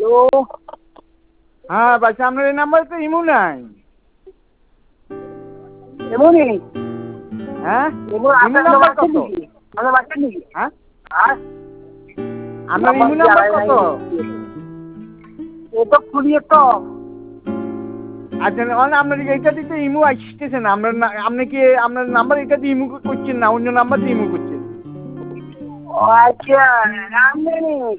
Hello. হ্যাঁ বাচ্চা আপনার এই নাম্বারে তো ইমু নাই। এমনই হ্যাঁ এমন ইমু আপনার নাম্বার বাচ্চা কত? নাকি? আপনার বাচ্চা নাকি? হ্যাঁ আর আপনার ইমু নাম্বার কত? এ তো খুলিয়ে তো আচ্ছা আপনার এইটা দিতে ইমু আসতেছে না। আপনি কি আপনার নাম্বার এটা দিয়ে ইমু করছেন না অন্য নাম্বার দিয়ে ইমু করছেন? ও আচ্ছা, আপনি